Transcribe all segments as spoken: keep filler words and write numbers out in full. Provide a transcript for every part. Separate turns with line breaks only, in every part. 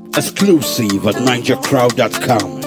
Exclusive at ninja crowd dot com.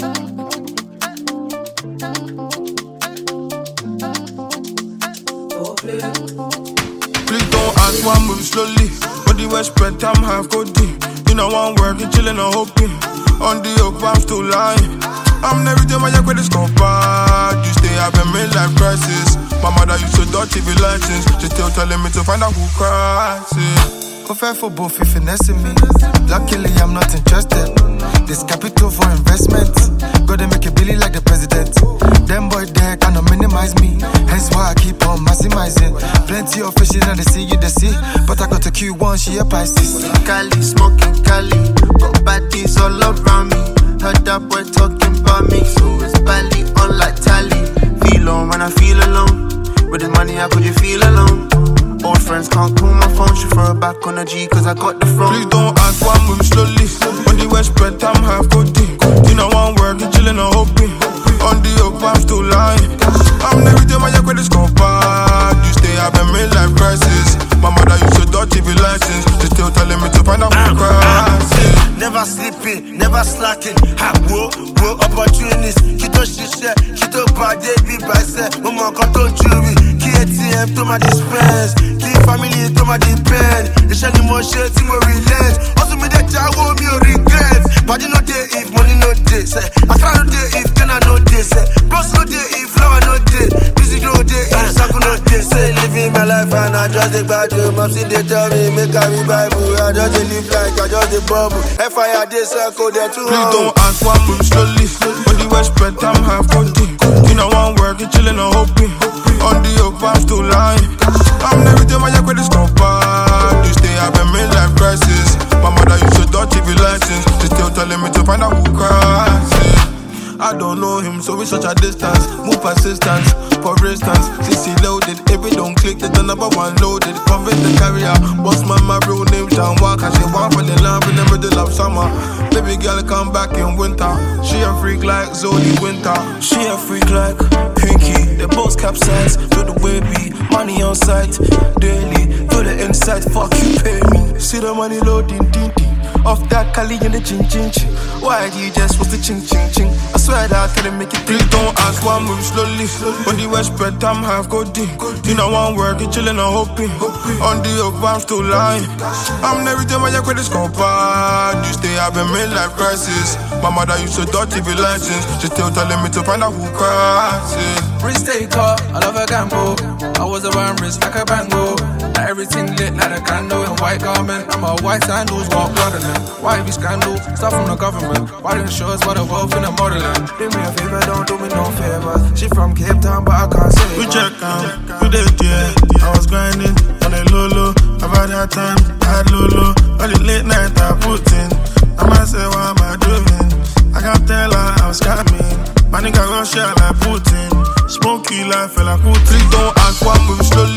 Please don't ask why I'm moving slowly. Body well spread, time half go deep. You know I'm working, chilling, and hoping. On the up, I'm still lying. I'm never doing my credit score bad. You stay up in midlife crisis. My mother used to dodge T V license. She still telling me to find out who cries it.
Go fair for both, if finessing me. Luckily, I'm not interested. This capital for investment. Gotta make a billy like the president. Them boy there cannot minimize me. Hence why I keep on maximizing. Plenty of fishes in the sea, you the sea. But I got a Q one, she a Pisces.
Cali, smoking Cali. Got baddies all around me. Heard that boy talking about me. So it's Bali on like Tally. Feel on when I feel alone. With the money, how could you feel alone? Old friends can't call my phone. She throw it back on the G cause I got the phone.
Please don't ask why I'm moving slowly. On the west spread, time half go deep. You know I'm working, chilling, and hoping. On the up, I'm still lying. I'm never doing my credit score bad. You stay up in midlife crisis. My mother used to dodge T V license. She still telling me to find out who cries it.
Never sleeping, never slacking. Ha, whoa, whoa, opportunities. Kito shisha, kito bade, be by set. Mama got on jury. Key A T M to my dispense. Key family to my depend. It's any more shit, to more relent. Also me that I won't be regret. But you know day if money no day. Say, I can't no day if then I know day. Say, bros no day if flower no day. Busy no day if circle no day. Say, living my life and I just take back to mom. See they tell me, make I be Bible. I just live like I just a bubble. F I R they circle there too.
Please don't ask why I'm moving slowly. On the west spread, time half go deep. You know I'm working, chilling, and hoping. On the up, I'm still lying. I'm never doing my credit score bad. You stay up in midlife crisis. My mother used to dodge T V license. She still telling me to find out who cries it. I don't know him, so we such a distance. Move persistence, for instance. C C loaded, if it don't click, the number one loaded. Convince the carrier, boss man, my real name John Walker. She want for the love in the middle of summer. Baby girl come back in winter. She a freak like Zodi Winter.
She a freak like Pinky. The boats capsize, to the wavy. Money on sight, daily. To the inside, fuck you pay me. See the money loading, ding ding. Off that Cali in the ching ching ching. Why do you just what's the ching ching ching? I swear that I couldn't make it.
Please don't ask why I'm moving slowly. On the west spread, time half go deep. You know I'm working, chilling, and hoping. On the up, I'm still lying. I'm never doing my credit score bad. You stay up in midlife crisis. My mother used to dodge T V license. She still telling me to find out who cries it.
Wrist take off, I love a gamble. I was around wrist like a bango. Now everything lit like a candle in white garment. I'm a white sandals, got blood in them. Why be scandal? Stuff from the government. Why didn't show us what the wealth in the modeling?
Do me a favor, don't do me no favors. She from Cape Town, but I can't say.
We check out, we did, yeah. I was grinding on a Lolo. I've had hard times, I had Lolo. All the late night I put in. I might say, what am I doing? I can't tell her I was scamming. My nigga gon' share like Putin. Smoky life, feel like Putin. Please don't ask why I'm moving slowly.